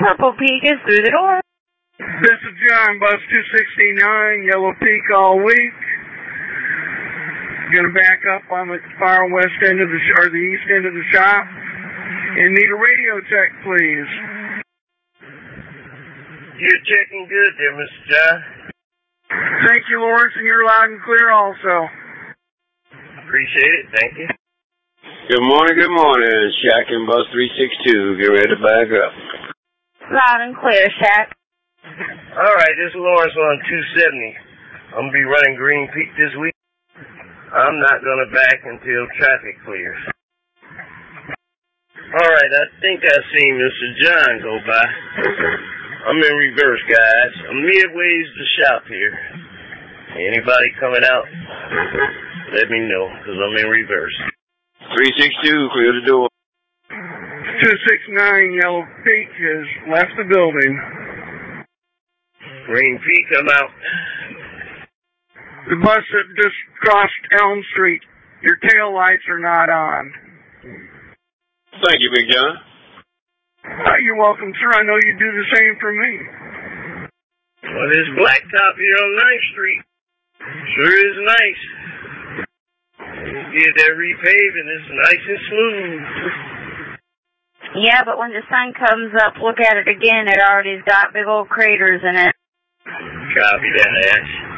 Purple Peak is through the door. This is John, bus 269, Yellow Peak all week. Gonna back up on the far west end of the east end of the shop. And need a radio check, please. You're checking good there, Mr. John. Thank you, Lawrence, and you're loud and clear also. Appreciate it, thank you. Good morning, Shaq and bus 362. Get ready to back up. Loud and clear, Shaq. All right, this is Lawrence on 270. I'm going to be running Green Peak this week. I'm not going to back until traffic clears. All right, I think I seen Mr. John go by. I'm in reverse, guys. I'm midways to shop here. Anybody coming out, let me know, because I'm in reverse. 362, clear the door. 269, Yellow Peak has left the building. Green Peak, I'm out. The bus that just crossed Elm Street, your tail lights are not on. Thank you, Big John. You're welcome, sir. I know you do the same for me. Well, this blacktop here on 9th Street sure is nice. Get that repaving, it's nice and smooth. Yeah, but when the sun comes up, look at it again. It already's got big old craters in it. Copy that, Ash.